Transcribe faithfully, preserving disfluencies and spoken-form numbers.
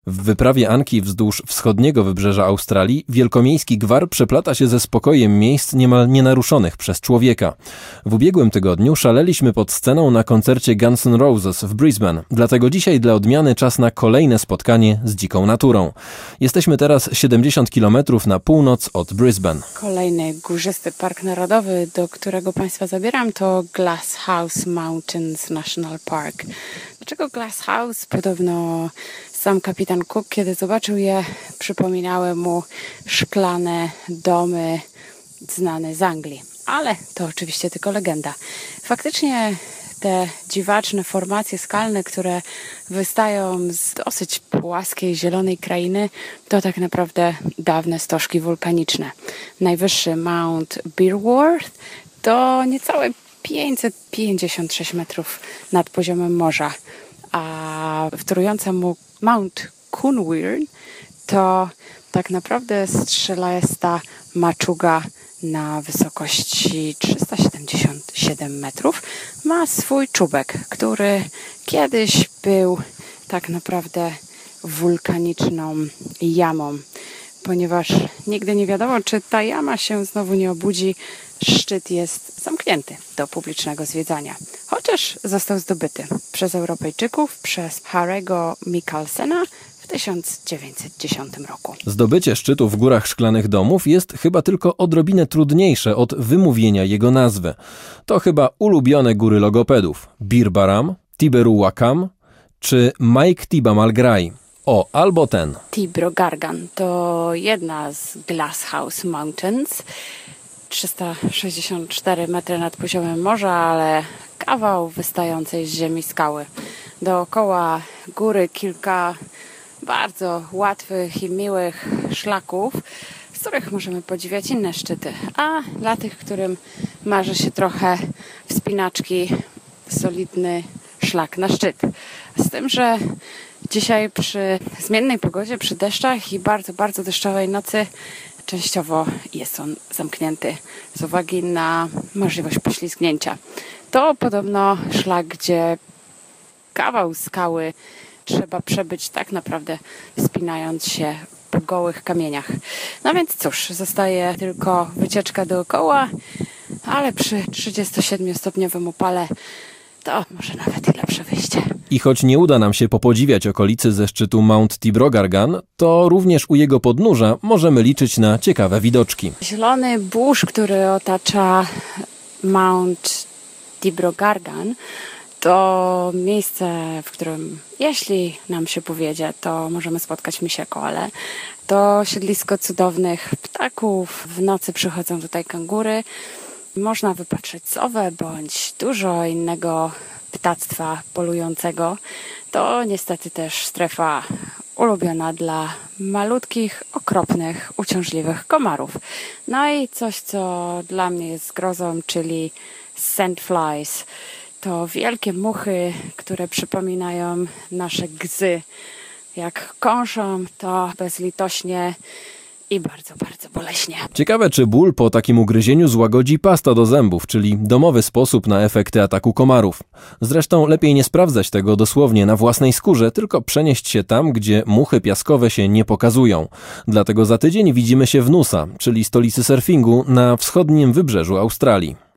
W wyprawie Anki wzdłuż wschodniego wybrzeża Australii wielkomiejski gwar przeplata się ze spokojem miejsc niemal nienaruszonych przez człowieka. W ubiegłym tygodniu szaleliśmy pod sceną na koncercie Guns N' Roses w Brisbane, dlatego dzisiaj dla odmiany czas na kolejne spotkanie z dziką naturą. Jesteśmy teraz siedemdziesiąt kilometrów na północ od Brisbane. Kolejny górzysty park narodowy, do którego Państwa zabieram, to Glasshouse Mountains National Park. Dlaczego Glasshouse? Podobno sam kapitan Cook, kiedy zobaczył je, przypominały mu szklane domy znane z Anglii. Ale to oczywiście tylko legenda. Faktycznie te dziwaczne formacje skalne, które wystają z dosyć płaskiej, zielonej krainy, to tak naprawdę dawne stożki wulkaniczne. Najwyższy Mount Bearworth to niecałe pięćset pięćdziesiąt sześć metrów nad poziomem morza, a wtórująca mu Mount Coonweird to tak naprawdę strzelasta maczuga na wysokości trzysta siedemdziesiąt siedem metrów. Ma swój czubek, który kiedyś był tak naprawdę wulkaniczną jamą, ponieważ nigdy nie wiadomo, czy ta jama się znowu nie obudzi. Szczyt jest zamknięty do publicznego zwiedzania, chociaż został zdobyty przez Europejczyków, przez Harry'ego Michalsena w tysiąc dziewięćset dziesiątym roku. Zdobycie szczytu w Górach Szklanych Domów jest chyba tylko odrobinę trudniejsze od wymówienia jego nazwy. To chyba ulubione góry logopedów Birbaram, Tiberuwakam czy Mike Tiba Malgrai. O, albo ten. Tibrogargan to jedna z Glasshouse Mountains. trzysta sześćdziesiąt cztery metry nad poziomem morza, ale kawał wystającej z ziemi skały. Dookoła góry kilka bardzo łatwych i miłych szlaków, z których możemy podziwiać inne szczyty. A dla tych, którym marzy się trochę wspinaczki, solidny szlak na szczyt. Z tym, że dzisiaj przy zmiennej pogodzie, przy deszczach i bardzo, bardzo deszczowej nocy częściowo jest on zamknięty z uwagi na możliwość poślizgnięcia. To podobno szlak, gdzie kawał skały trzeba przebyć tak naprawdę wspinając się po gołych kamieniach. No więc cóż, zostaje tylko wycieczka dookoła, ale przy trzydziestosiedmiostopniowym upale to może nawet i lepsze wyjście. I choć nie uda nam się popodziwiać okolicy ze szczytu Mount Tibrogargan, to również u jego podnóża możemy liczyć na ciekawe widoczki. Zielony burz, który otacza Mount Tibrogargan, to miejsce, w którym jeśli nam się powiedzie, to możemy spotkać misie koale. To siedlisko cudownych ptaków. W nocy przychodzą tutaj kangury. Można wypatrzeć sowę bądź dużo innego ptactwa polującego. To niestety też strefa ulubiona dla malutkich, okropnych, uciążliwych komarów. No i coś, co dla mnie jest grozą, czyli sandflies. To wielkie muchy, które przypominają nasze gzy. Jak kąszą, to bezlitośnie i bardzo, bardzo boleśnie. Ciekawe, czy ból po takim ugryzieniu złagodzi pasta do zębów, czyli domowy sposób na efekty ataku komarów. Zresztą lepiej nie sprawdzać tego dosłownie na własnej skórze, tylko przenieść się tam, gdzie muchy piaskowe się nie pokazują. Dlatego za tydzień widzimy się w Nusa, czyli stolicy surfingu na wschodnim wybrzeżu Australii.